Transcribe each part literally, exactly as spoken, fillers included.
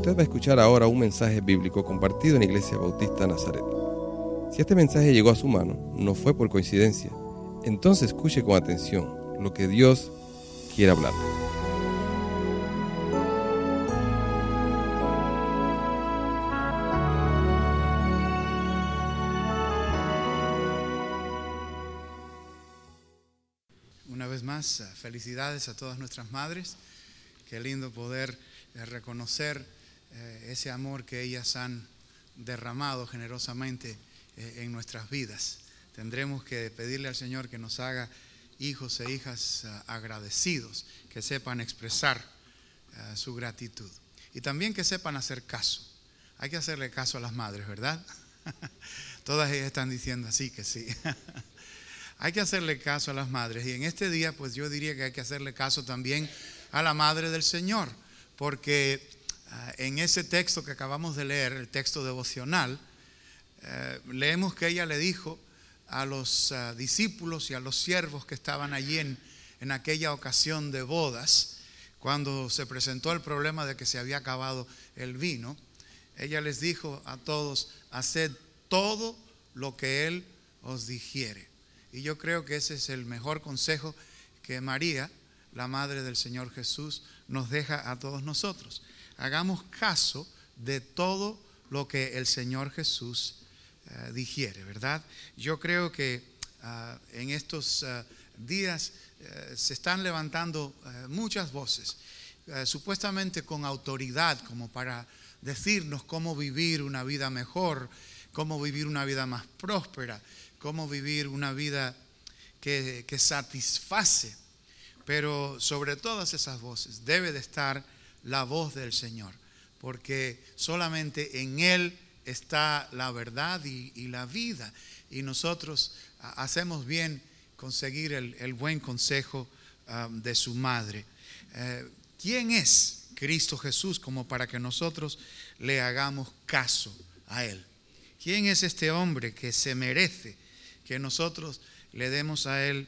Usted va a escuchar ahora un mensaje bíblico compartido en Iglesia Bautista Nazaret. Si este mensaje llegó a su mano, no fue por coincidencia. Entonces escuche con atención lo que Dios quiere hablarle. Una vez más, felicidades a todas nuestras madres. Qué lindo poder eh, reconocer eh, ese amor que ellas han derramado generosamente eh, en nuestras vidas. Tendremos que pedirle al Señor que nos haga hijos e hijas uh, agradecidos, que sepan expresar uh, su gratitud y también que sepan hacer caso. Hay que hacerle caso a las madres, ¿verdad? Todas ellas están diciendo así que sí. Hay que hacerle caso a las madres, y en este día pues yo diría que hay que hacerle caso también a la Madre del Señor, porque uh, en ese texto que acabamos de leer, el texto devocional, uh, leemos que ella le dijo a los uh, discípulos y a los siervos que estaban allí en, en aquella ocasión de bodas, cuando se presentó el problema de que se había acabado el vino, ella les dijo a todos: haced todo lo que Él os dijere. Y yo creo que ese es el mejor consejo que María, la Madre del Señor Jesús, nos deja a todos nosotros. Hagamos caso de todo lo que el Señor Jesús uh, dijere, ¿verdad? Yo creo que uh, en estos uh, días uh, se están levantando uh, muchas voces, uh, supuestamente con autoridad, como para decirnos cómo vivir una vida mejor, cómo vivir una vida más próspera, cómo vivir una vida que, que satisface. Pero sobre todas esas voces debe de estar la voz del Señor, porque solamente en Él está la verdad y, y la vida, y nosotros hacemos bien conseguir el, el buen consejo um, de su madre. Eh, ¿Quién es Cristo Jesús como para que nosotros le hagamos caso a Él? ¿Quién es este hombre que se merece que nosotros le demos a Él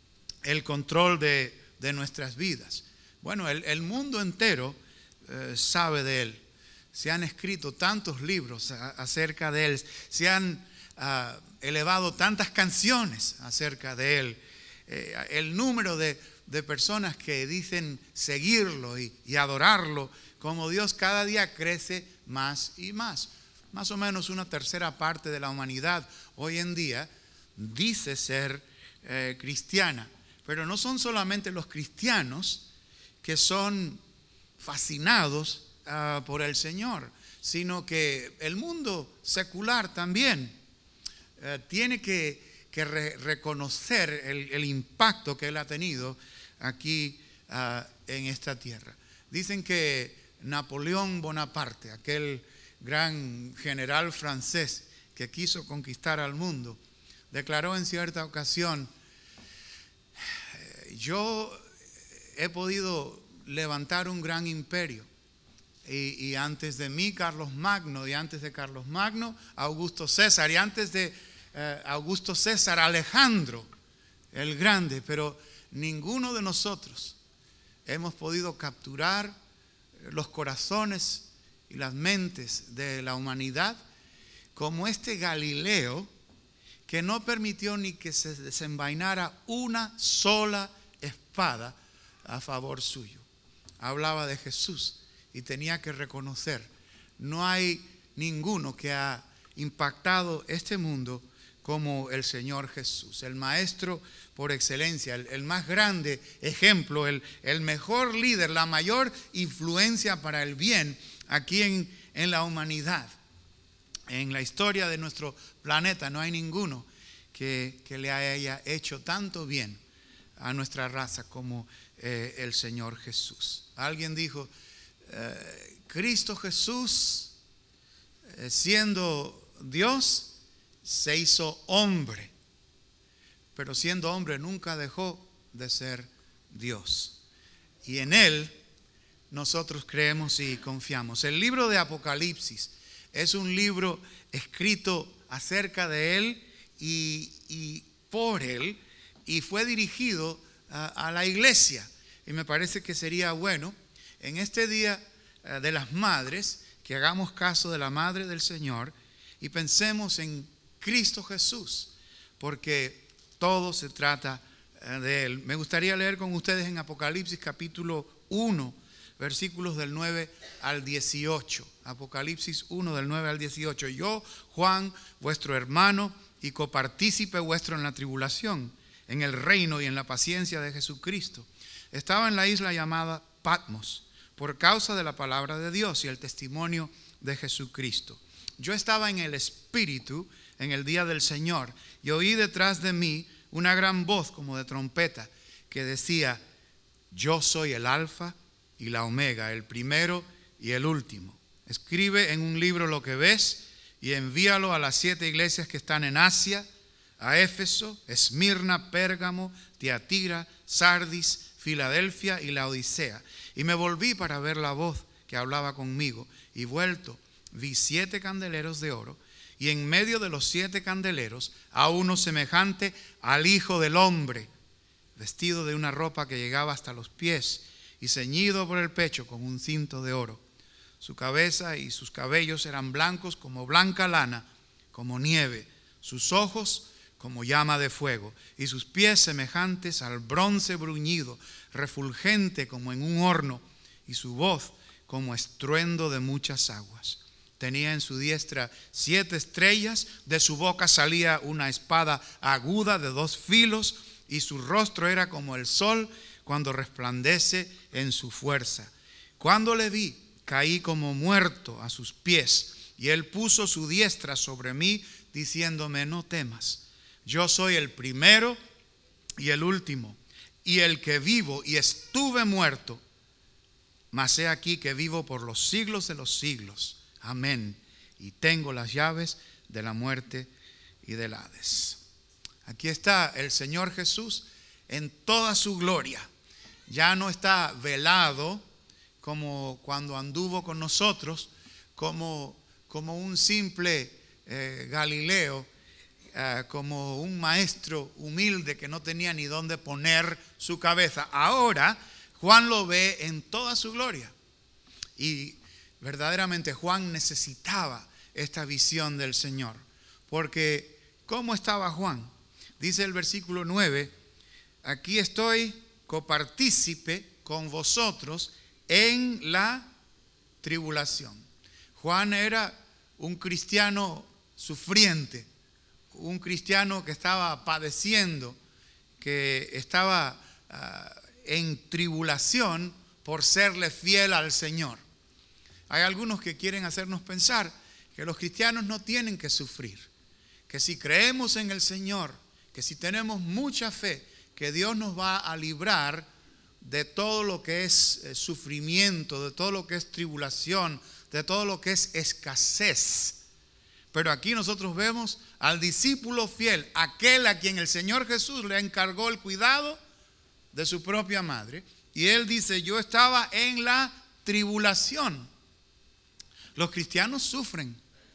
el control de, de nuestras vidas? Bueno, el, el mundo entero eh, sabe de Él. Se han escrito tantos libros a, acerca de Él. Se han uh, elevado tantas canciones acerca de Él. Eh, el número de, de personas que dicen seguirlo y, y adorarlo como Dios cada día crece más y más. Más o menos una tercera parte de la humanidad hoy en día dice ser eh, cristiana, pero no son solamente los cristianos que son fascinados uh, por el Señor, sino que el mundo secular también uh, tiene que, que re- reconocer el, el impacto que Él ha tenido aquí uh, en esta tierra. Dicen que Napoleón Bonaparte, aquel gran general francés que quiso conquistar al mundo, declaró en cierta ocasión: yo he podido levantar un gran imperio, y, y antes de mí Carlos Magno, y antes de Carlos Magno Augusto César, y antes de eh, Augusto César Alejandro el Grande, pero ninguno de nosotros hemos podido capturar los corazones y las mentes de la humanidad como este Galileo, que no permitió ni que se desenvainara una sola espada a favor suyo. Hablaba de Jesús y tenía que reconocer: no hay ninguno que ha impactado este mundo como el Señor Jesús, el maestro por excelencia, el, el más grande ejemplo, el, el mejor líder, la mayor influencia para el bien aquí en, en la humanidad. En la historia de nuestro planeta no hay ninguno que, que le haya hecho tanto bien a nuestra raza como eh, el Señor Jesús. Alguien dijo: eh, Cristo Jesús, eh, siendo Dios, se hizo hombre, pero siendo hombre nunca dejó de ser Dios. Y en Él nosotros creemos y confiamos. El libro de Apocalipsis es un libro escrito acerca de Él y, y por Él, y fue dirigido a, a la iglesia. Y me parece que sería bueno en este Día de las Madres que hagamos caso de la Madre del Señor y pensemos en Cristo Jesús, porque todo se trata de Él. Me gustaría leer con ustedes en Apocalipsis capítulo uno, versículos del nueve al dieciocho. Apocalipsis uno, del nueve al dieciocho. Yo, Juan, vuestro hermano y copartícipe vuestro en la tribulación, en el reino y en la paciencia de Jesucristo, estaba en la isla llamada Patmos, por causa de la palabra de Dios y el testimonio de Jesucristo. Yo estaba en el Espíritu en el día del Señor y oí detrás de mí una gran voz como de trompeta que decía: yo soy el Alfa y la Omega, el primero y el último. Escribe en un libro lo que ves y envíalo a las siete iglesias que están en Asia, a Éfeso, Esmirna, Pérgamo, Tiatira, Sardis, Filadelfia y Laodicea. Y me volví para ver la voz que hablaba conmigo, y vuelto vi siete candeleros de oro, y en medio de los siete candeleros a uno semejante al Hijo del Hombre, vestido de una ropa que llegaba hasta los pies y ceñido por el pecho con un cinto de oro. Su cabeza y sus cabellos eran blancos como blanca lana, como nieve, sus ojos como llama de fuego, y sus pies semejantes al bronce bruñido, refulgente como en un horno, y su voz como estruendo de muchas aguas. Tenía en su diestra siete estrellas, de su boca salía una espada aguda de dos filos, y su rostro era como el sol cuando resplandece en su fuerza. Cuando le vi, caí como muerto a sus pies, y él puso su diestra sobre mí, diciéndome: no temas, yo soy el primero y el último, y el que vivo, y estuve muerto, mas he aquí que vivo por los siglos de los siglos. Amén. Y tengo las llaves de la muerte y del Hades. Aquí está el Señor Jesús en toda su gloria. Ya no está velado como cuando anduvo con nosotros, como, como un simple eh, Galileo, eh, como un maestro humilde que no tenía ni dónde poner su cabeza. Ahora Juan lo ve en toda su gloria. Y verdaderamente Juan necesitaba esta visión del Señor. Porque ¿cómo estaba Juan? Dice el versículo nueve: aquí estoy copartícipe con vosotros en la tribulación. Juan era un cristiano sufriente, un cristiano que estaba padeciendo, que estaba uh, en tribulación por serle fiel al Señor. Hay algunos que quieren hacernos pensar que los cristianos no tienen que sufrir, que si creemos en el Señor, que si tenemos mucha fe, que Dios nos va a librar de todo lo que es eh, sufrimiento, de todo lo que es tribulación, de todo lo que es escasez. Pero aquí nosotros vemos al discípulo fiel, aquel a quien el Señor Jesús le encargó el cuidado de su propia madre. Y él dice: yo estaba en la tribulación. Los cristianos sufren.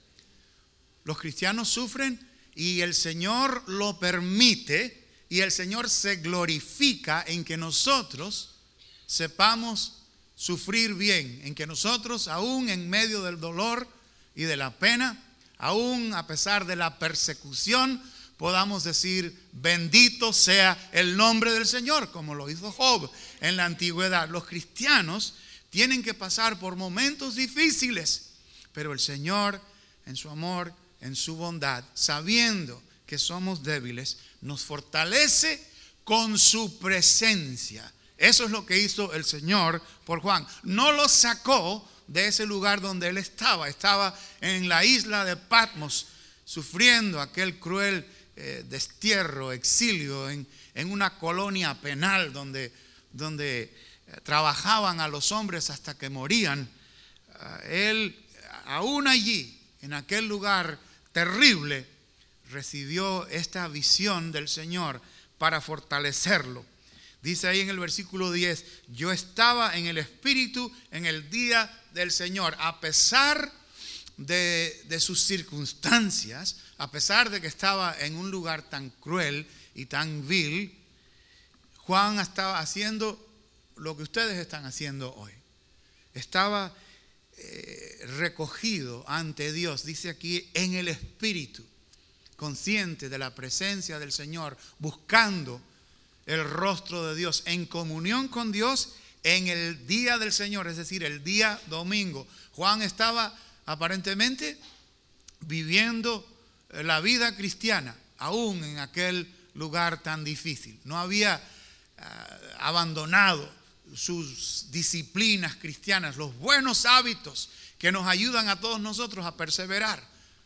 Los cristianos sufren y el Señor lo permite, y el Señor se glorifica en que nosotros sepamos sufrir bien, en que nosotros, aún en medio del dolor y de la pena, aún a pesar de la persecución, podamos decir: bendito sea el nombre del Señor, como lo hizo Job en la antigüedad. Los cristianos tienen que pasar por momentos difíciles, pero el Señor, en su amor, en su bondad, sabiendo que somos débiles, nos fortalece con su presencia. Eso es lo que hizo el Señor por Juan. No lo sacó de ese lugar donde él estaba. Estaba en la isla de Patmos, sufriendo aquel cruel eh, destierro, exilio, en, en una colonia penal donde, donde eh, trabajaban a los hombres hasta que morían. Uh, él, aún allí, en aquel lugar terrible, recibió esta visión del Señor para fortalecerlo. Dice ahí en el versículo diez: yo estaba en el Espíritu en el día del Señor. A pesar de, de sus circunstancias, a pesar de que estaba en un lugar tan cruel y tan vil, Juan estaba haciendo lo que ustedes están haciendo hoy. Estaba eh, recogido ante Dios, dice aquí, en el Espíritu, consciente de la presencia del Señor, buscando el rostro de Dios, en comunión con Dios en el día del Señor, es decir, el día domingo. Juan estaba aparentemente viviendo la vida cristiana, aún en aquel lugar tan difícil. No había uh, abandonado sus disciplinas cristianas, los buenos hábitos que nos ayudan a todos nosotros a perseverar.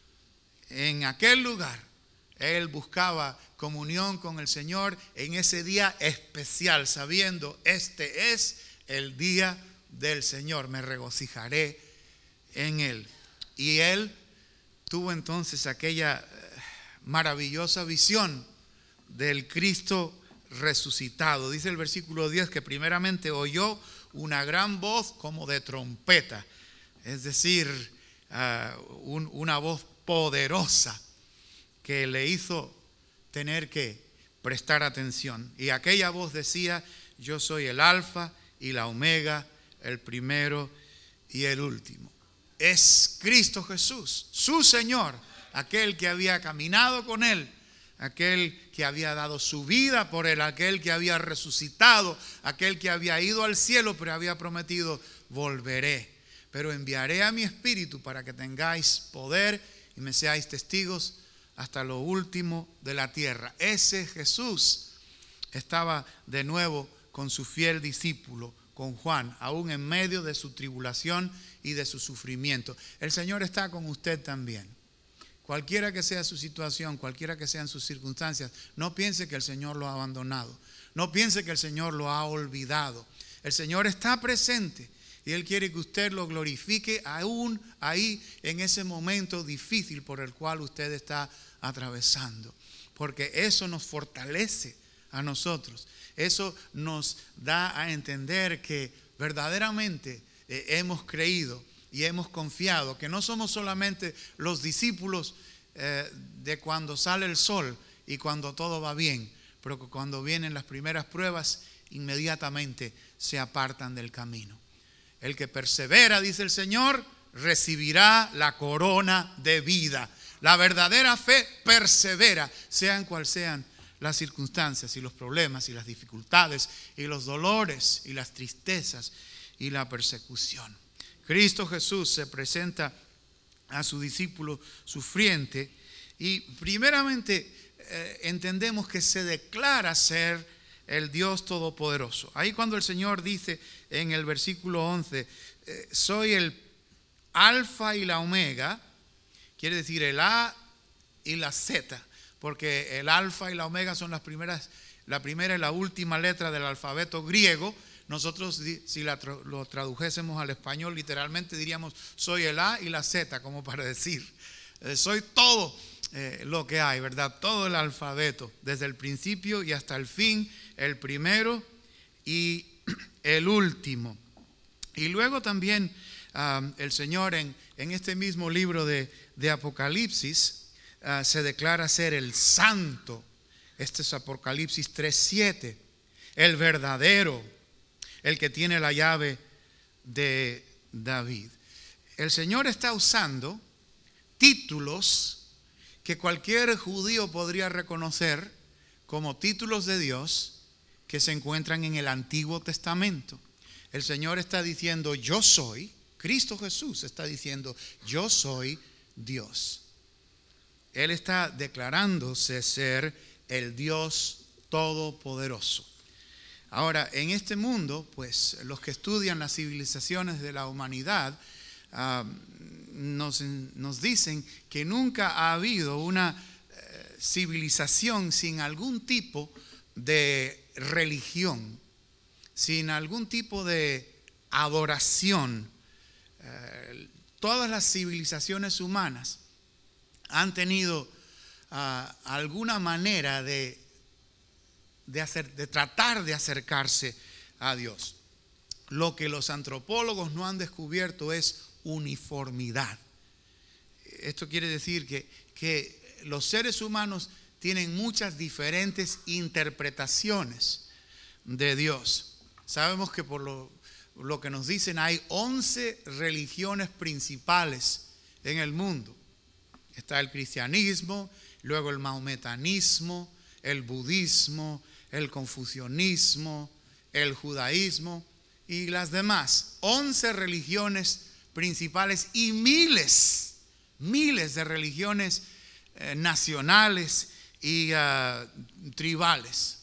En aquel lugar, él buscaba comunión con el Señor en ese día especial, sabiendo, este es el día del Señor, me regocijaré en él. Y él tuvo entonces aquella maravillosa visión del Cristo resucitado. Dice el versículo diez que primeramente oyó una gran voz como de trompeta, es decir, uh, un, una voz poderosa que le hizo tener que prestar atención. Y aquella voz decía, yo soy el alfa y la omega, el primero y el último. Es Cristo Jesús, su Señor, aquel que había caminado con él, aquel que había dado su vida por él, aquel que había resucitado, aquel que había ido al cielo, pero había prometido, volveré, pero enviaré a mi espíritu para que tengáis poder y me seáis testigos hasta lo último de la tierra. Ese Jesús estaba de nuevo con su fiel discípulo, con Juan, aún en medio de su tribulación y de su sufrimiento. El Señor está con usted también. Cualquiera que sea su situación, cualquiera que sean sus circunstancias, no piense que el Señor lo ha abandonado. No piense que el Señor lo ha olvidado. El Señor está presente y Él quiere que usted lo glorifique aún ahí en ese momento difícil por el cual usted está atravesando. Porque eso nos fortalece a nosotros. Eso nos da a entender que verdaderamente eh, hemos creído y hemos confiado, que no somos solamente los discípulos eh, de cuando sale el sol y cuando todo va bien, pero que cuando vienen las primeras pruebas, inmediatamente se apartan del camino. El que persevera, dice el Señor, recibirá la corona de vida. La verdadera fe persevera, sean cual sean las circunstancias y los problemas y las dificultades y los dolores y las tristezas y la persecución. Cristo Jesús se presenta a su discípulo sufriente y primeramente eh, entendemos que se declara ser el Dios Todopoderoso. Ahí cuando el Señor dice en el versículo once, eh, soy el alfa y la omega, quiere decir el A y la Z, porque el alfa y la omega son las primeras, la primera y la última letra del alfabeto griego. Nosotros, si la, lo tradujésemos al español, literalmente diríamos, soy el A y la Z, como para decir, eh, soy todo eh, lo que hay, ¿verdad? Todo el alfabeto, desde el principio y hasta el fin, el primero y el último. Y luego también um, el Señor en, en este mismo libro de, de Apocalipsis uh, se declara ser el santo. Este es Apocalipsis tres siete, el verdadero, el que tiene la llave de David. El Señor está usando títulos que cualquier judío podría reconocer como títulos de Dios que se encuentran en el Antiguo Testamento. El Señor está diciendo, yo soy, Cristo Jesús está diciendo, yo soy Dios. Él está declarándose ser el Dios Todopoderoso. Ahora, en este mundo, pues los que estudian las civilizaciones de la humanidad uh, nos, nos dicen que nunca ha habido una uh, civilización sin algún tipo de religión, sin algún tipo de adoración. Uh, todas las civilizaciones humanas han tenido uh, alguna manera de De, hacer, de tratar de acercarse a Dios. Lo que los antropólogos no han descubierto es uniformidad. Esto quiere decir que, que los seres humanos tienen muchas diferentes interpretaciones de Dios. Sabemos que por lo, lo que nos dicen, hay once religiones principales en el mundo. Está el cristianismo, luego el mahometanismo, el budismo, el confucianismo, el judaísmo y las demás. Once religiones principales y miles, miles de religiones eh, nacionales y uh, tribales.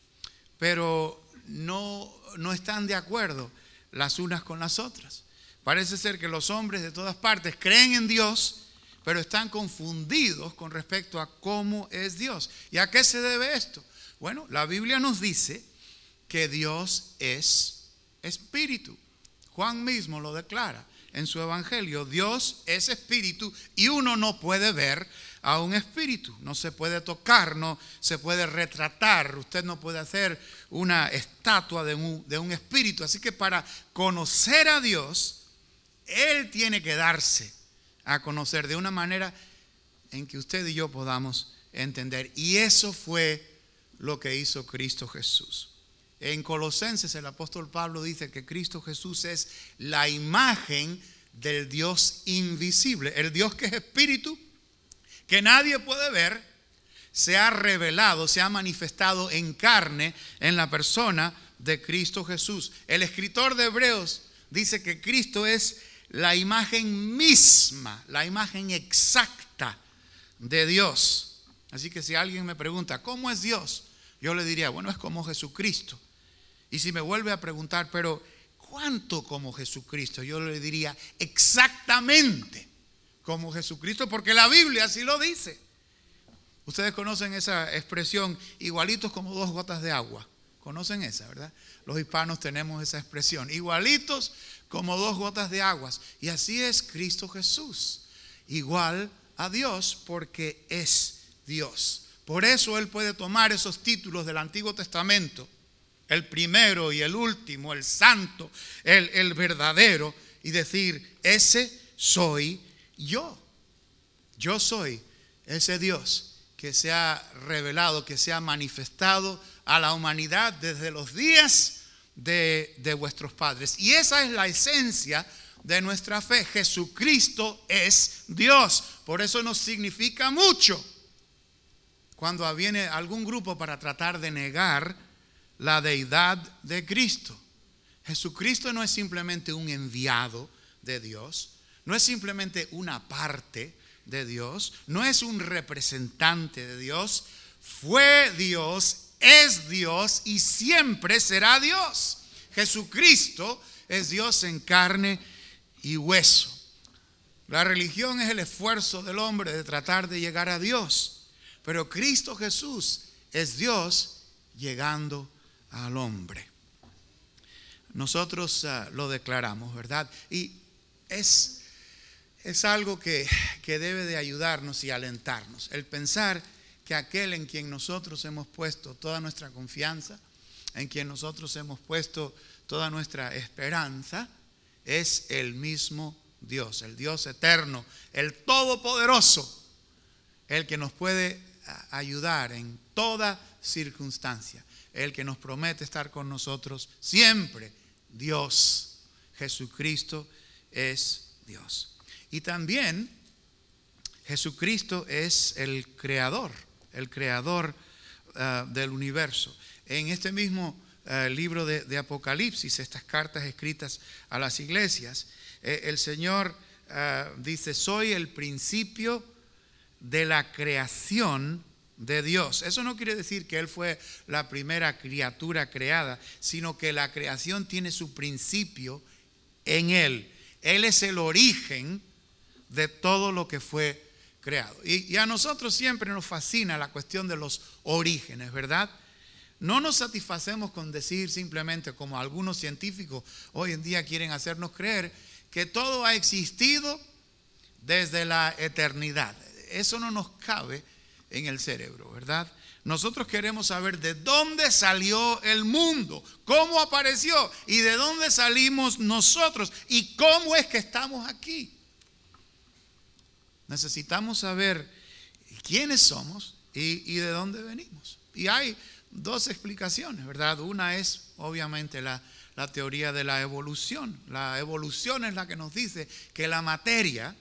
Pero no, no están de acuerdo las unas con las otras. Parece ser que los hombres de todas partes creen en Dios, pero están confundidos con respecto a cómo es Dios. ¿Y a qué se debe esto? Bueno, la Biblia nos dice que Dios es espíritu. Juan mismo lo declara en su evangelio. Dios es espíritu y uno no puede ver a un espíritu. No se puede tocar, no se puede retratar. Usted no puede hacer una estatua de un, de un espíritu. Así que para conocer a Dios, Él tiene que darse a conocer de una manera en que usted y yo podamos entender. Y eso fue lo que hizo Cristo Jesús. En Colosenses el apóstol Pablo dice que Cristo Jesús es la imagen del Dios invisible. El Dios que es espíritu, que nadie puede ver, se ha revelado, se ha manifestado en carne en la persona de Cristo Jesús. El escritor de Hebreos dice que Cristo es la imagen misma, la imagen exacta de Dios. Así que si alguien me pregunta, ¿cómo es Dios? Yo le diría, bueno, es como Jesucristo. Y si me vuelve a preguntar, pero ¿cuánto como Jesucristo? Yo le diría, exactamente como Jesucristo, porque la Biblia así lo dice. Ustedes conocen esa expresión, igualitos como dos gotas de agua. Conocen esa, ¿verdad? Los hispanos tenemos esa expresión, igualitos como dos gotas de aguas. Y así es Cristo Jesús, igual a Dios, porque es Dios. Por eso Él puede tomar esos títulos del Antiguo Testamento, el primero y el último, el santo, el, el verdadero, y decir, ese soy yo. Yo soy ese Dios que se ha revelado, que se ha manifestado a la humanidad desde los días de, de vuestros padres. Y esa es la esencia de nuestra fe. Jesucristo es Dios. Por eso nos significa mucho cuando viene algún grupo para tratar de negar la deidad de Cristo. Jesucristo no es simplemente un enviado de Dios, no es simplemente una parte de Dios, no es un representante de Dios, fue Dios, es Dios y siempre será Dios. Jesucristo es Dios en carne y hueso. La religión es el esfuerzo del hombre de tratar de llegar a Dios, pero Cristo Jesús es Dios llegando al hombre. Nosotros uh, lo declaramos, ¿verdad? Y es, es algo que, que debe de ayudarnos y alentarnos. El pensar que aquel en quien nosotros hemos puesto toda nuestra confianza, en quien nosotros hemos puesto toda nuestra esperanza, es el mismo Dios, el Dios eterno, el todopoderoso, el que nos puede ayudar en toda circunstancia, el que nos promete estar con nosotros siempre. Dios, Jesucristo es Dios. Y también Jesucristo es el creador, el creador uh, del universo. En este mismo uh, libro de, de Apocalipsis, estas cartas escritas a las iglesias, eh, el Señor uh, dice, soy el principio de la creación de Dios. Eso no quiere decir que Él fue la primera criatura creada, sino que la creación tiene su principio en Él. Él es el origen de todo lo que fue creado. Y, y a nosotros siempre nos fascina la cuestión de los orígenes, ¿verdad? No nos satisfacemos con decir simplemente, como algunos científicos hoy en día quieren hacernos creer, que todo ha existido desde la eternidad. Eso no nos cabe en el cerebro, ¿verdad? Nosotros queremos saber de dónde salió el mundo, cómo apareció y de dónde salimos nosotros y cómo es que estamos aquí. Necesitamos saber quiénes somos y, y de dónde venimos. Y hay dos explicaciones, ¿verdad? Una es obviamente la, la teoría de la evolución. La evolución es la que nos dice que la materia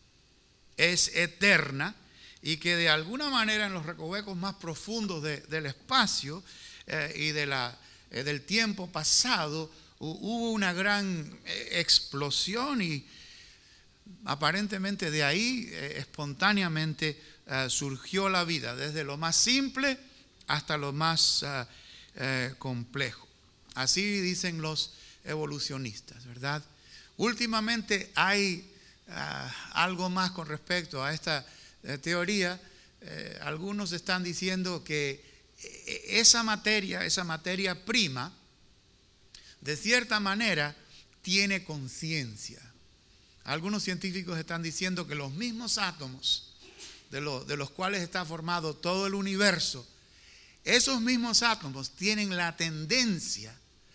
es eterna y que de alguna manera en los recovecos más profundos de, del espacio eh, y de la, eh, del tiempo pasado hubo una gran explosión y aparentemente de ahí eh, espontáneamente eh, surgió la vida, desde lo más simple hasta lo más eh, eh, complejo. Así dicen los evolucionistas, ¿verdad? Últimamente hay uh, algo más con respecto a esta uh, teoría. Eh, algunos están diciendo que esa materia, esa materia prima, de cierta manera tiene conciencia. Algunos científicos están diciendo que los mismos átomos de, lo, de los cuales está formado todo el universo, esos mismos átomos tienen la tendencia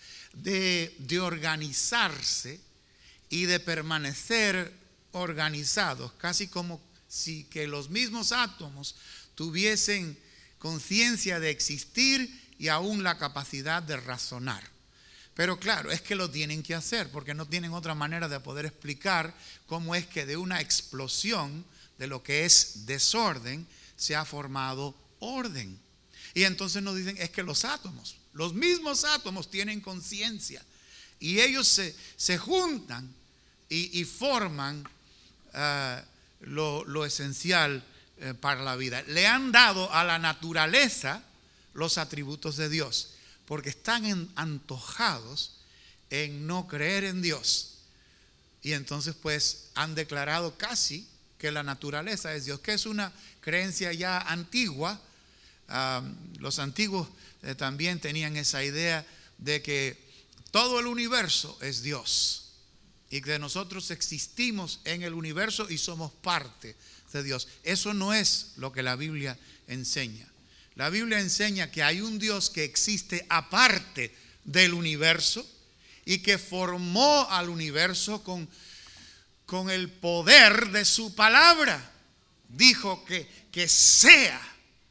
de, de organizarse y de permanecer organizados, casi como si que los mismos átomos tuviesen conciencia de existir y aún la capacidad de razonar. Pero claro, es que lo tienen que hacer porque no tienen otra manera de poder explicar cómo es que de una explosión de lo que es desorden se ha formado orden. Y entonces nos dicen es que los átomos, los mismos átomos tienen conciencia y ellos se, se juntan y, y forman uh, lo, lo esencial uh, para la vida. Le han dado a la naturaleza los atributos de Dios porque están en, antojados en no creer en Dios. Y entonces pues han declarado casi que la naturaleza es Dios, que es una creencia ya antigua. Um, los antiguos eh, también tenían esa idea de que todo el universo es Dios y que nosotros existimos en el universo y somos parte de Dios. Eso no es lo que la Biblia enseña. La Biblia enseña que hay un Dios que existe aparte del universo y que formó al universo con, con el poder de su palabra. Dijo que, que sea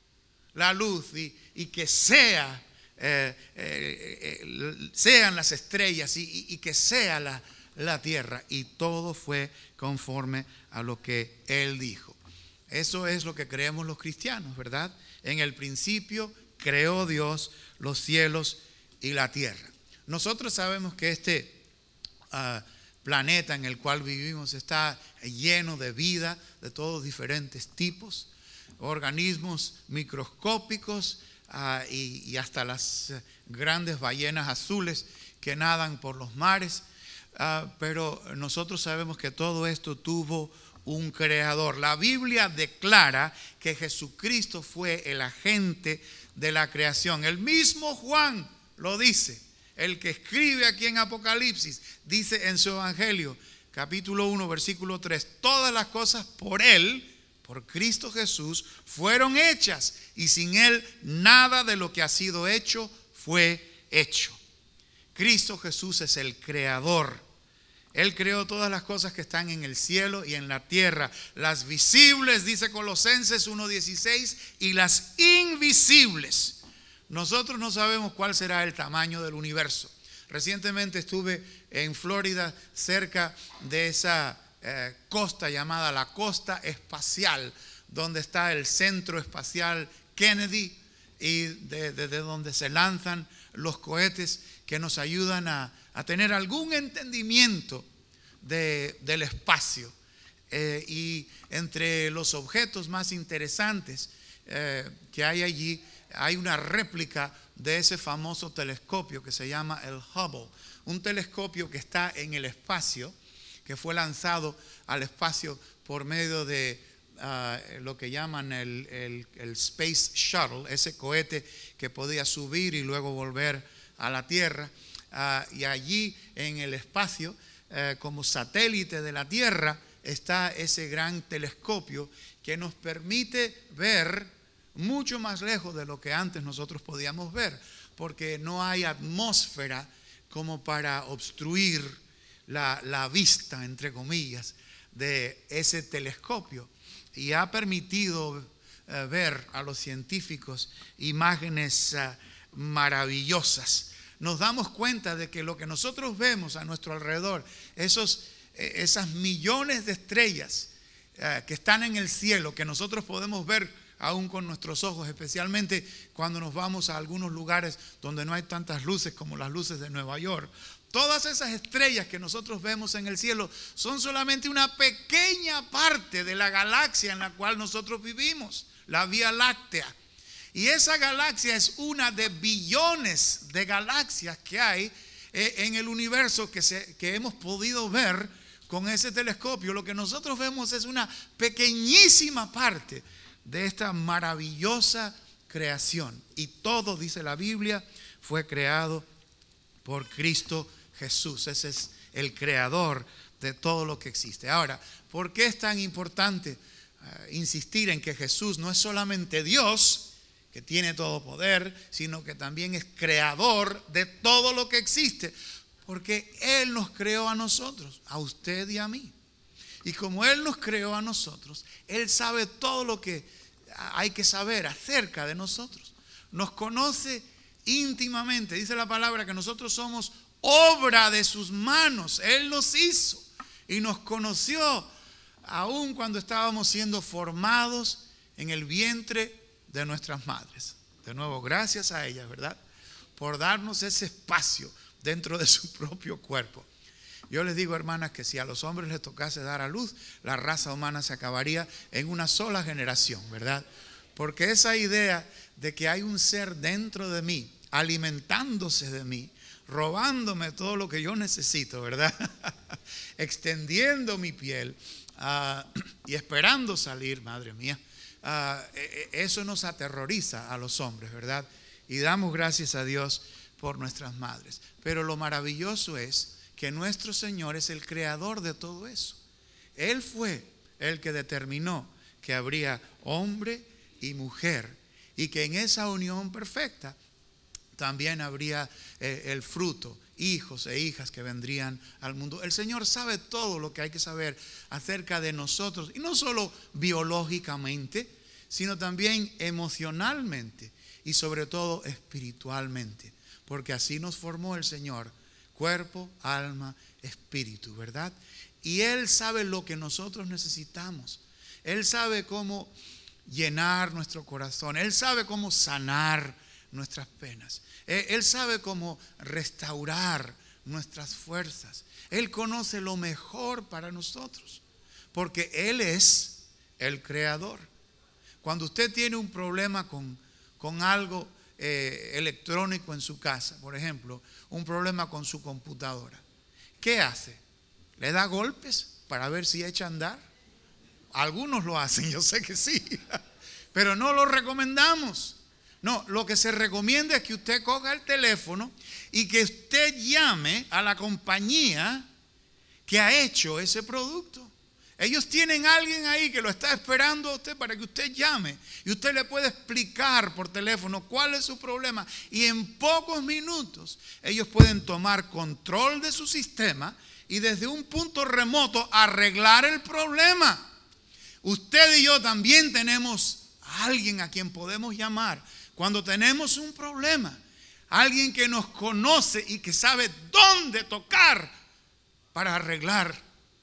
la luz y, y que sea, eh, eh, eh, sean las estrellas y, y, y que sea la, la tierra. Y todo fue conforme a lo que Él dijo. Eso es lo que creemos los cristianos, ¿verdad? En el principio creó Dios los cielos y la tierra. Nosotros sabemos que este uh, planeta en el cual vivimos está lleno de vida de todos diferentes tipos, organismos microscópicos uh, y, y hasta las uh, grandes ballenas azules que nadan por los mares. Uh, pero nosotros sabemos que todo esto tuvo un creador. La Biblia declara que Jesucristo fue el agente de la creación. El mismo Juan lo dice, el que escribe aquí en Apocalipsis, dice en su Evangelio, capítulo uno, versículo tres, todas las cosas por Él, por Cristo Jesús, fueron hechas y sin Él nada de lo que ha sido hecho fue hecho. Cristo Jesús es el creador. Él creó todas las cosas que están en el cielo y en la tierra, las visibles, dice Colosenses uno dieciséis, y las invisibles. Nosotros no sabemos cuál será el tamaño del universo. Recientemente estuve en Florida, cerca de esa eh, costa llamada la costa espacial, donde está el centro espacial Kennedy y desde de, de donde se lanzan los cohetes que nos ayudan a, a tener algún entendimiento de, del espacio. Eh, y entre los objetos más interesantes eh, que hay allí, hay una réplica de ese famoso telescopio que se llama el Hubble, un telescopio que está en el espacio, que fue lanzado al espacio por medio de uh, lo que llaman el, el, el Space Shuttle, ese cohete que podía subir y luego volver a la Tierra. Uh, y allí en el espacio, uh, como satélite de la Tierra, está ese gran telescopio que nos permite ver mucho más lejos de lo que antes nosotros podíamos ver, porque no hay atmósfera como para obstruir la, la vista, entre comillas, de ese telescopio. Y ha permitido uh, ver a los científicos imágenes uh, maravillosas. nos damos cuenta de que lo que nosotros vemos a nuestro alrededor, esos, esas millones de estrellas eh, que están en el cielo, que nosotros podemos ver aún con nuestros ojos, especialmente cuando nos vamos a algunos lugares donde no hay tantas luces como las luces de Nueva York. Todas esas estrellas que nosotros vemos en el cielo son solamente una pequeña parte de la galaxia en la cual nosotros vivimos, la Vía Láctea. Y esa galaxia es una de billones de galaxias que hay eh, en el universo que, se, que hemos podido ver con ese telescopio. Lo que nosotros vemos es una pequeñísima parte de esta maravillosa creación. Y todo, dice la Biblia, fue creado por Cristo Jesús. Ese es el creador de todo lo que existe. Ahora, ¿por qué es tan importante uh, insistir en que Jesús no es solamente Dios, que tiene todo poder, sino que también es creador de todo lo que existe? Porque Él nos creó a nosotros, a usted y a mí. Y como Él nos creó a nosotros, Él sabe todo lo que hay que saber acerca de nosotros. Nos conoce íntimamente. Dice la palabra que nosotros somos obra de sus manos. Él nos hizo y nos conoció aún cuando estábamos siendo formados en el vientre de nuestras madres. De nuevo, gracias a ellas, ¿verdad?, por darnos ese espacio dentro de su propio cuerpo. Yo les digo, hermanas, que si a los hombres les tocase dar a luz, la raza humana se acabaría en una sola generación, ¿verdad? Porque esa idea de que hay un ser dentro de mí, alimentándose de mí, robándome todo lo que yo necesito, ¿verdad? Extendiendo mi piel uh, y esperando salir, madre mía. Uh, eso nos aterroriza a los hombres, ¿verdad? Y damos gracias a Dios por nuestras madres. Pero lo maravilloso es que nuestro Señor es el creador de todo eso. Él fue el que determinó que habría hombre y mujer y que en esa unión perfecta también habría eh, el fruto, hijos e hijas que vendrían al mundo. El Señor sabe todo lo que hay que saber acerca de nosotros, y no solo biológicamente, sino también emocionalmente y sobre todo espiritualmente, porque así nos formó el Señor, cuerpo, alma, espíritu, ¿verdad? Y Él sabe lo que nosotros necesitamos. Él sabe cómo llenar nuestro corazón. Él sabe cómo sanar nuestras penas. Él sabe cómo restaurar nuestras fuerzas. Él conoce lo mejor para nosotros, porque Él es el creador. Cuando usted tiene un problema con, con algo eh, electrónico en su casa, por ejemplo, un problema con su computadora, ¿qué hace? ¿Le da golpes para ver si echa a andar? Algunos lo hacen, yo sé que sí, pero no lo recomendamos. No, lo que se recomienda es que usted coja el teléfono y que usted llame a la compañía que ha hecho ese producto. Ellos tienen a alguien ahí que lo está esperando a usted para que usted llame y usted le puede explicar por teléfono cuál es su problema, y en pocos minutos ellos pueden tomar control de su sistema y desde un punto remoto arreglar el problema. Usted y yo también tenemos a alguien a quien podemos llamar cuando tenemos un problema, alguien que nos conoce y que sabe dónde tocar para arreglar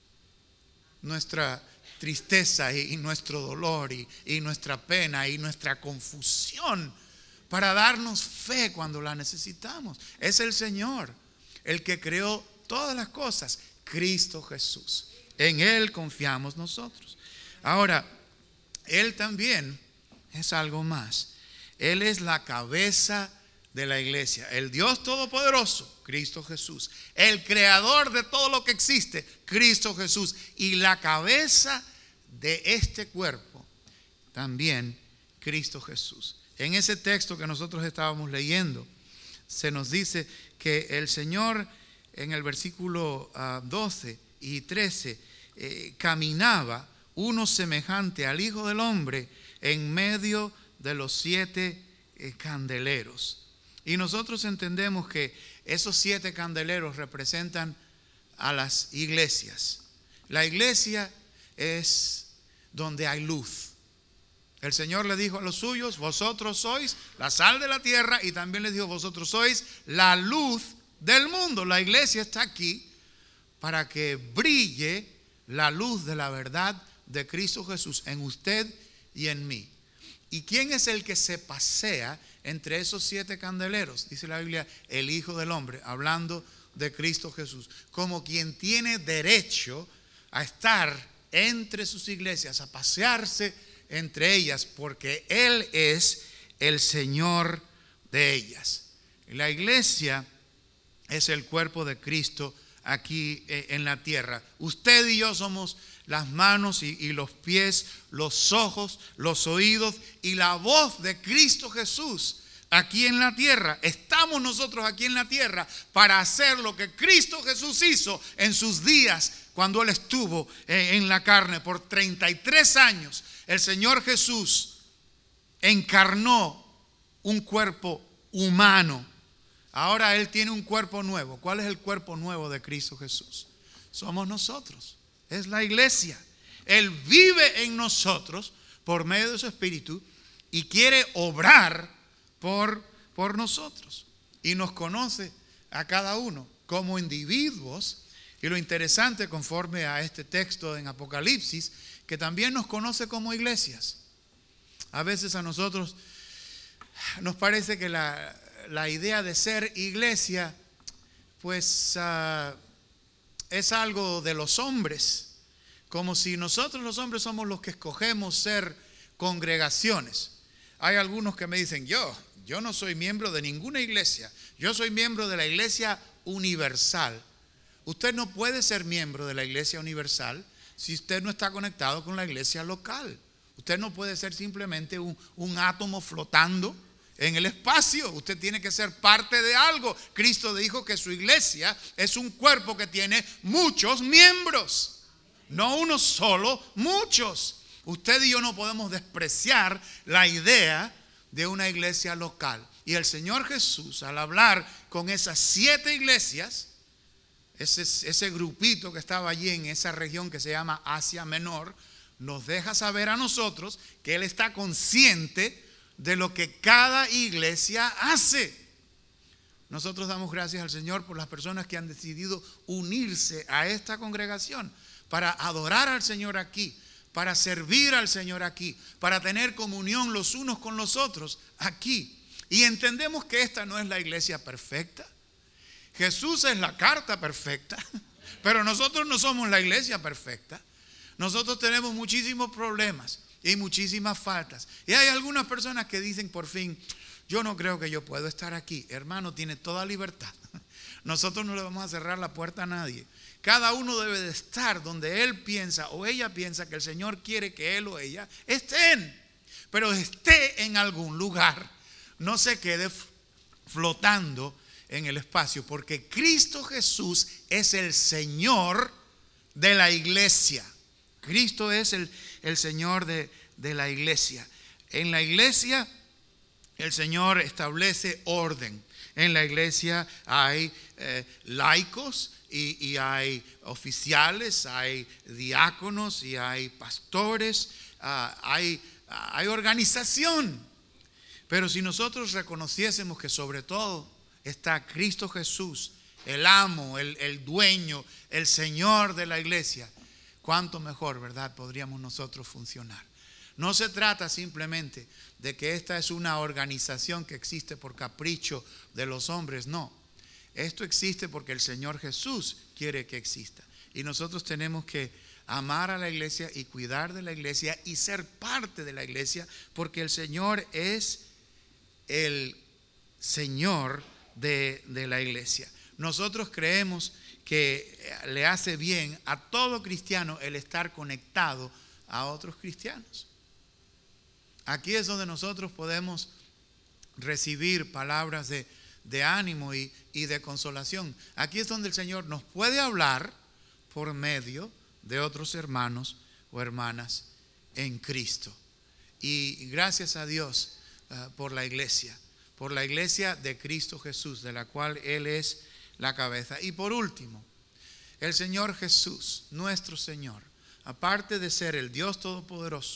nuestra tristeza y, y nuestro dolor y, y nuestra pena y nuestra confusión, para darnos fe cuando la necesitamos. Es el Señor, el que creó todas las cosas, Cristo Jesús. En Él confiamos nosotros. Ahora, Él también es algo más. Él es la cabeza de la iglesia, el Dios Todopoderoso, Cristo Jesús, el creador de todo lo que existe, Cristo Jesús, y la cabeza de este cuerpo, también Cristo Jesús. En ese texto que nosotros estábamos leyendo, se nos dice que el Señor, en el versículo uh, doce y trece, eh, caminaba uno semejante al Hijo del Hombre en medio de los siete eh, candeleros. Y nosotros entendemos que esos siete candeleros representan a las iglesias. La iglesia es donde hay luz. El Señor le dijo a los suyos, vosotros sois la sal de la tierra, y también les dijo, vosotros sois la luz del mundo. La iglesia está aquí para que brille la luz de la verdad de Cristo Jesús en usted y en mí. ¿Y quién es el que se pasea entre esos siete candeleros? Dice la Biblia, el Hijo del Hombre, hablando de Cristo Jesús, como quien tiene derecho a estar entre sus iglesias, a pasearse entre ellas, porque Él es el Señor de ellas. La iglesia es el cuerpo de Cristo aquí en la tierra. Usted y yo somos las manos y, y los pies, los ojos, los oídos y la voz de Cristo Jesús aquí en la tierra. Estamos nosotros aquí en la tierra para hacer lo que Cristo Jesús hizo en sus días cuando Él estuvo en la carne por treinta y tres años. El Señor Jesús encarnó un cuerpo humano. Ahora Él tiene un cuerpo nuevo. ¿Cuál es el cuerpo nuevo de Cristo Jesús? Somos nosotros. Es la iglesia. Él vive en nosotros por medio de su Espíritu y quiere obrar por, por nosotros. Y nos conoce a cada uno como individuos. Y lo interesante, conforme a este texto en Apocalipsis, que también nos conoce como iglesias. A veces a nosotros nos parece que la, la idea de ser iglesia, pues uh, es algo de los hombres, como si nosotros los hombres somos los que escogemos ser congregaciones. Hay algunos que me dicen, yo, yo no soy miembro de ninguna iglesia, yo soy miembro de la iglesia universal. Usted no puede ser miembro de la iglesia universal si usted no está conectado con la iglesia local. Usted no puede ser simplemente un, un átomo flotando en el espacio. Usted tiene que ser parte de algo. Cristo dijo que su iglesia es un cuerpo que tiene muchos miembros. No uno solo, muchos. Usted y yo no podemos despreciar la idea de una iglesia local. Y el Señor Jesús, al hablar con esas siete iglesias, Ese, ese grupito que estaba allí en esa región que se llama Asia Menor, nos deja saber a nosotros que Él está consciente de lo que cada iglesia hace. Nosotros damos gracias al Señor por las personas que han decidido unirse a esta congregación para adorar al Señor aquí, para servir al Señor aquí, para tener comunión los unos con los otros aquí. Y entendemos que esta no es la iglesia perfecta. Jesús es la carta perfecta, pero nosotros no somos la iglesia perfecta. Nosotros tenemos muchísimos problemas y muchísimas faltas. Y hay algunas personas que dicen por fin, yo no creo que yo puedo estar aquí. Hermano, tiene toda libertad. Nosotros no le vamos a cerrar la puerta a nadie. Cada uno debe de estar donde él piensa o ella piensa que el Señor quiere que él o ella estén. Pero esté en algún lugar. No se quede flotando en el espacio, porque Cristo Jesús es el Señor de la iglesia. Cristo es el, el Señor de, de la iglesia. En la iglesia el Señor establece orden. En la iglesia hay eh, laicos y, y hay oficiales, hay diáconos y hay pastores, uh, hay, uh, hay organización. Pero si nosotros reconociésemos que sobre todo está Cristo Jesús, el amo, el, el dueño, el Señor de la iglesia, cuánto mejor, ¿verdad?, podríamos nosotros funcionar. No se trata simplemente de que esta es una organización que existe por capricho de los hombres, no. Esto existe porque el Señor Jesús quiere que exista. Y nosotros tenemos que amar a la iglesia y cuidar de la iglesia y ser parte de la iglesia, porque el Señor es el Señor De, de la iglesia. Nosotros creemos que le hace bien a todo cristiano el estar conectado a otros cristianos. Aquí es donde nosotros podemos recibir palabras de, de ánimo y, y de consolación. Aquí es donde el Señor nos puede hablar por medio de otros hermanos o hermanas en Cristo. Y gracias a Dios uh, por la iglesia. Por la iglesia de Cristo Jesús, de la cual Él es la cabeza. Y por último, el Señor Jesús, nuestro Señor, aparte de ser el Dios Todopoderoso,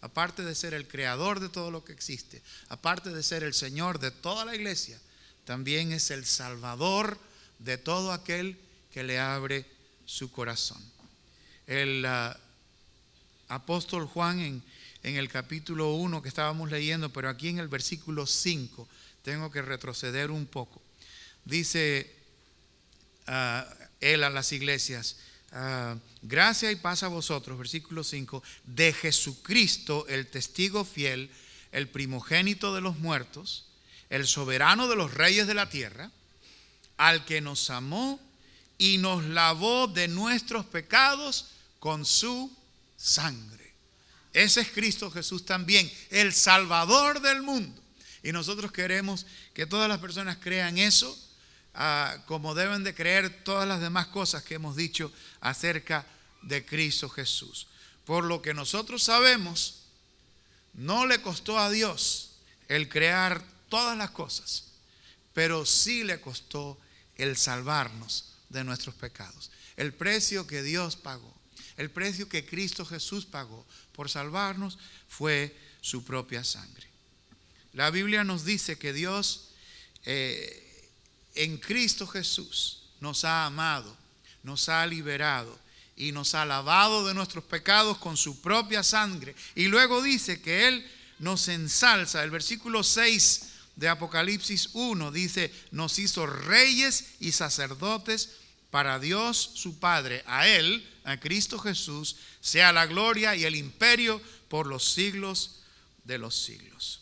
aparte de ser el creador de todo lo que existe, aparte de ser el Señor de toda la iglesia, también es el Salvador de todo aquel que le abre su corazón. El uh, apóstol Juan en, en el capítulo uno que estábamos leyendo, pero aquí en el versículo cinco, tengo que retroceder un poco. Dice uh, él a las iglesias, uh, gracia y paz a vosotros, versículo cinco, de Jesucristo, el testigo fiel, el primogénito de los muertos, el soberano de los reyes de la tierra, al que nos amó y nos lavó de nuestros pecados con su sangre. Ese es Cristo Jesús también, el Salvador del mundo. Y nosotros queremos que todas las personas crean eso, uh, como deben de creer todas las demás cosas que hemos dicho acerca de Cristo Jesús. Por lo que nosotros sabemos, no le costó a Dios el crear todas las cosas, pero sí le costó el salvarnos de nuestros pecados. El precio que Dios pagó, el precio que Cristo Jesús pagó por salvarnos fue su propia sangre. La Biblia nos dice que Dios eh, en Cristo Jesús nos ha amado, nos ha liberado y nos ha lavado de nuestros pecados con su propia sangre. Y luego dice que Él nos ensalza. El versículo seis de Apocalipsis uno dice, nos hizo reyes y sacerdotes para Dios su Padre. A Él, a Cristo Jesús, sea la gloria y el imperio por los siglos de los siglos.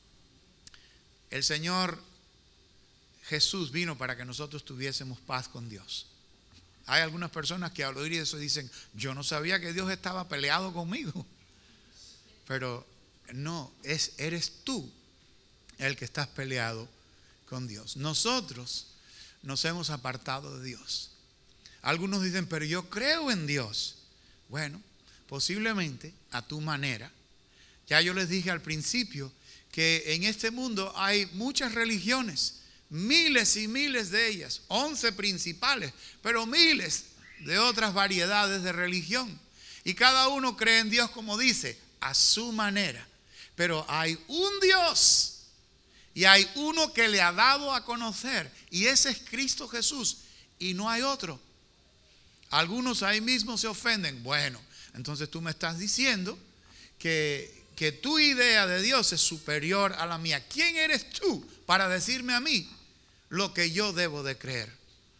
El Señor Jesús vino para que nosotros tuviésemos paz con Dios. Hay algunas personas que al oír eso dicen, yo no sabía que Dios estaba peleado conmigo. Pero no, es, eres tú el que estás peleado con Dios. Nosotros nos hemos apartado de Dios. Algunos dicen, pero yo creo en Dios. Bueno, posiblemente a tu manera. Ya yo les dije al principio que en este mundo hay muchas religiones, miles y miles de ellas, once principales, pero miles de otras variedades de religión. Y cada uno cree en Dios como dice, a su manera. Pero hay un Dios y hay uno que le ha dado a conocer, y ese es Cristo Jesús, y no hay otro. Algunos ahí mismo se ofenden. Bueno, entonces tú me estás diciendo que, que tu idea de Dios es superior a la mía. ¿Quién eres tú para decirme a mí lo que yo debo de creer?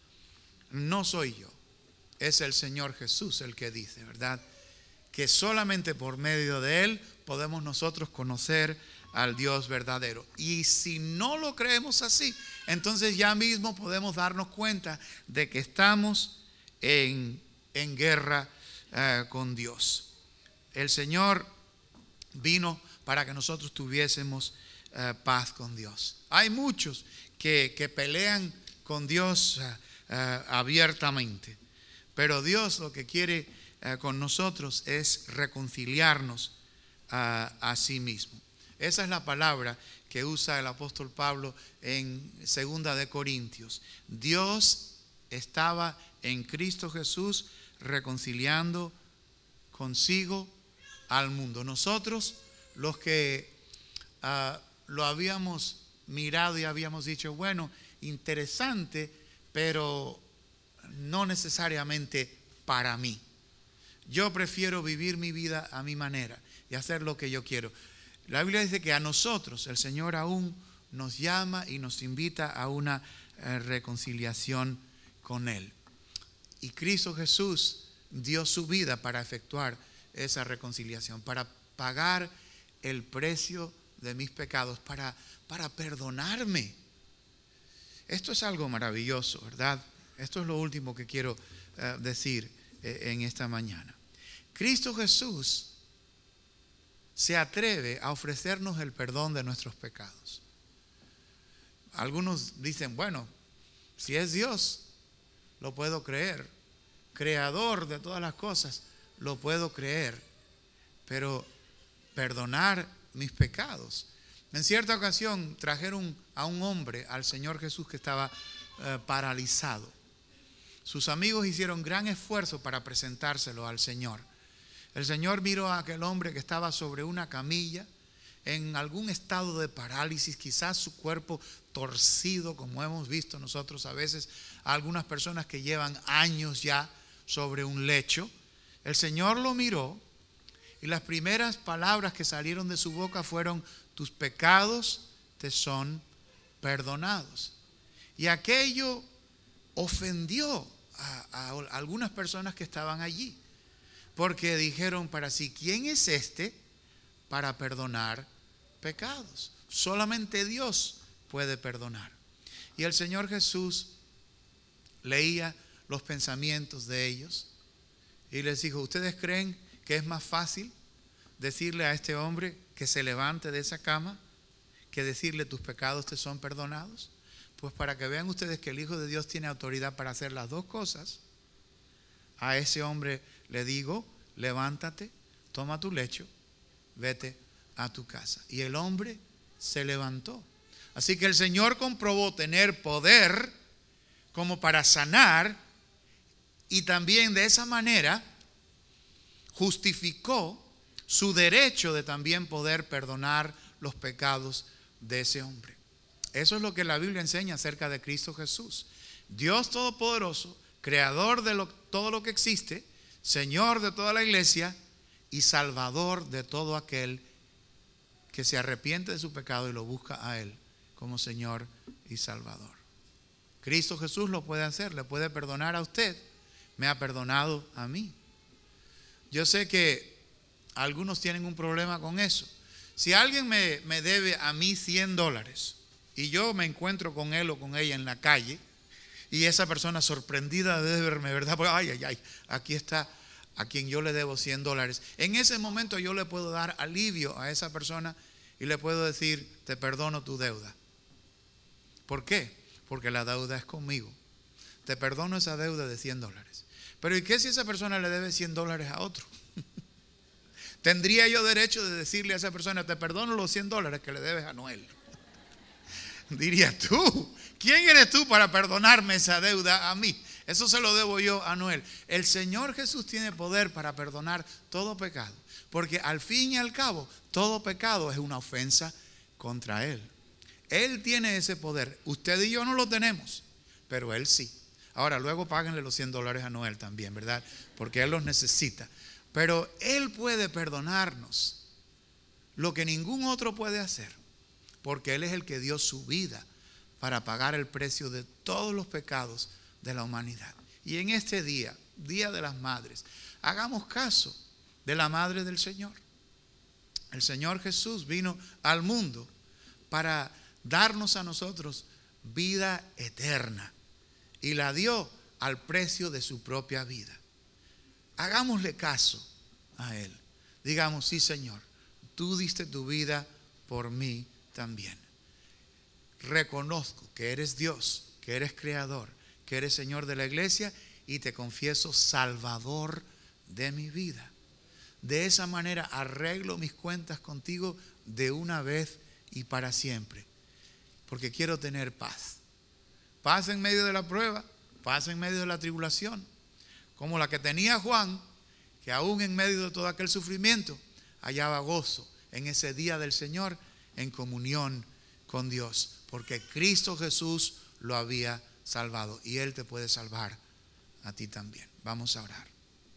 No soy yo, es el Señor Jesús el que dice, ¿verdad? Que solamente por medio de Él podemos nosotros conocer al Dios verdadero. Y si no lo creemos así, entonces ya mismo podemos darnos cuenta de que estamos en, en guerra uh, con Dios. El Señor vino para que nosotros tuviésemos uh, paz con Dios. Hay muchos que, que pelean con Dios uh, uh, abiertamente, pero Dios lo que quiere uh, con nosotros es reconciliarnos uh, a sí mismo. Esa es la palabra que usa el apóstol Pablo en segunda de Corintios. Dios estaba en Cristo Jesús reconciliando consigo al mundo. Nosotros, los que uh, lo habíamos mirado y habíamos dicho, bueno, interesante, pero no necesariamente para mí. Yo prefiero vivir mi vida a mi manera y hacer lo que yo quiero. La Biblia dice que a nosotros el Señor aún nos llama y nos invita a una eh, reconciliación con Él. Y Cristo Jesús dio su vida para efectuar esa reconciliación, para pagar el precio de mis pecados, para, para perdonarme. Esto es algo maravilloso, ¿verdad? Esto es lo último que quiero eh, decir eh, en esta mañana. Cristo Jesús se atreve a ofrecernos el perdón de nuestros pecados. Algunos dicen, bueno, si es Dios, lo puedo creer. Creador de todas las cosas, lo puedo creer. Pero perdonar mis pecados. En cierta ocasión trajeron a un hombre al Señor Jesús que estaba eh, paralizado. Sus amigos hicieron gran esfuerzo para presentárselo al Señor. El Señor miró a aquel hombre que estaba sobre una camilla, en algún estado de parálisis, quizás su cuerpo torcido, como hemos visto nosotros a veces a algunas personas que llevan años ya sobre un lecho. El Señor lo miró y las primeras palabras que salieron de su boca fueron: tus pecados te son perdonados. Y aquello ofendió a, a, a algunas personas que estaban allí, porque dijeron para sí: ¿quién es este para perdonar pecados? Solamente Dios puede perdonar. Y el Señor Jesús leía los pensamientos de ellos y les dijo: ¿ustedes creen que es más fácil decirle a este hombre que se levante de esa cama que decirle tus pecados te son perdonados? Pues para que vean ustedes que el Hijo de Dios tiene autoridad para hacer las dos cosas, a ese hombre le digo: levántate, toma tu lecho, vete a tu casa. Y el hombre se levantó. Así que el Señor comprobó tener poder como para sanar, y también de esa manera justificó su derecho de también poder perdonar los pecados de ese hombre. Eso es lo que la Biblia enseña acerca de Cristo Jesús. Dios Todopoderoso, creador de lo, todo lo que existe, Señor de toda la iglesia y Salvador de todo aquel que se arrepiente de su pecado y lo busca a Él como Señor y Salvador. Cristo Jesús lo puede hacer, le puede perdonar a usted, me ha perdonado a mí. Yo sé que algunos tienen un problema con eso. Si alguien me, me debe a mí cien dólares y yo me encuentro con él o con ella en la calle, y esa persona sorprendida de verme, ¿verdad? Pues, ay, ay, ay, aquí está a quien yo le debo cien dólares. En ese momento yo le puedo dar alivio a esa persona y le puedo decir: te perdono tu deuda. ¿Por qué? Porque la deuda es conmigo. Te perdono esa deuda de cien dólares. Pero ¿y qué si esa persona le debe cien dólares a otro? ¿Tendría yo derecho de decirle a esa persona: te perdono los cien dólares que le debes a Noel? Diría: tú, ¿quién eres tú para perdonarme esa deuda a mí? Eso se lo debo yo a Noel. El Señor Jesús tiene poder para perdonar todo pecado, porque al fin y al cabo todo pecado es una ofensa contra Él. Él tiene ese poder. Usted y yo no lo tenemos, pero Él sí. Ahora, luego páguenle los cien dólares a Noel también, ¿verdad? Porque Él los necesita. Pero Él puede perdonarnos lo que ningún otro puede hacer, porque Él es el que dio su vida para pagar el precio de todos los pecados de la humanidad. Y en este día, Día de las Madres, hagamos caso de la Madre del Señor. El Señor Jesús vino al mundo para darnos a nosotros vida eterna y la dio al precio de su propia vida. Hagámosle caso a Él. Digamos: sí, Señor, tú diste tu vida por mí también. Reconozco que eres Dios, que eres creador, que eres Señor de la iglesia, y te confieso Salvador de mi vida. De esa manera arreglo mis cuentas contigo de una vez y para siempre, porque quiero tener paz. Paz en medio de la prueba, paz en medio de la tribulación, como la que tenía Juan, que aún en medio de todo aquel sufrimiento hallaba gozo en ese día del Señor, en comunión con Dios, porque Cristo Jesús lo había salvado y Él te puede salvar a ti también. Vamos a orar.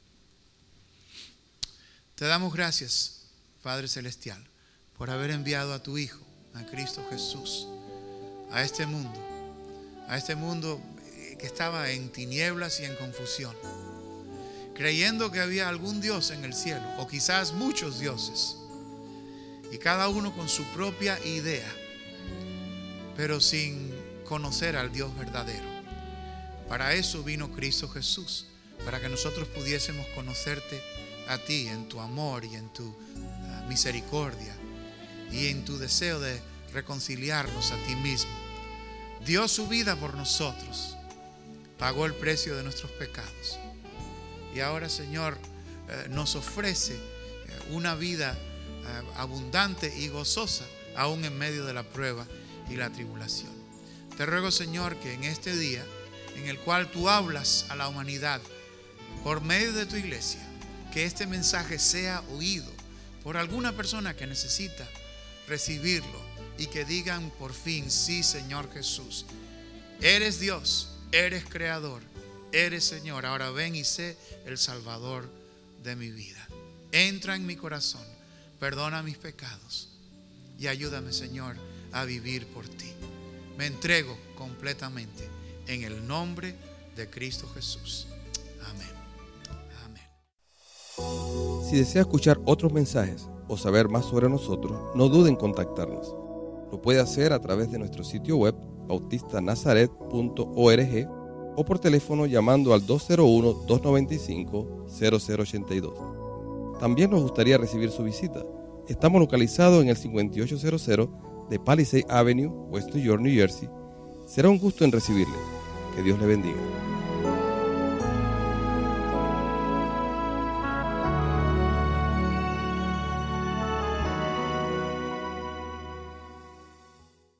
Te damos gracias, Padre Celestial, por haber enviado a tu Hijo, a Cristo Jesús, a este mundo, a este mundo que estaba en tinieblas y en confusión, creyendo que había algún Dios en el cielo, o quizás muchos dioses, y cada uno con su propia idea, pero sin conocer al Dios verdadero. Para eso vino Cristo Jesús, para que nosotros pudiésemos conocerte a ti en tu amor y en tu uh, misericordia y en tu deseo de reconciliarnos a ti mismo. Dio su vida por nosotros, pagó el precio de nuestros pecados, y ahora, Señor, eh, nos ofrece eh, una vida eh, abundante y gozosa aún en medio de la prueba y la tribulación. Te ruego, Señor, que en este día en el cual tú hablas a la humanidad por medio de tu iglesia, que este mensaje sea oído por alguna persona que necesita recibirlo y que digan por fin: sí, Señor Jesús, eres Dios, eres creador, eres Señor, ahora ven y sé el Salvador de mi vida. Entra en mi corazón, perdona mis pecados y ayúdame, Señor, a vivir por ti. Me entrego completamente en el nombre de Cristo Jesús. Amén. Amén. Si desea escuchar otros mensajes o saber más sobre nosotros, no duden en contactarnos. Lo puede hacer a través de nuestro sitio web bautista nazaret punto org o por teléfono llamando al dos cero uno, dos nueve cinco, cero cero ocho dos. También nos gustaría recibir su visita. Estamos localizados en el cincuenta y ocho cero cero de Palisade Avenue, West New York, New Jersey. Será un gusto en recibirle. Que Dios le bendiga.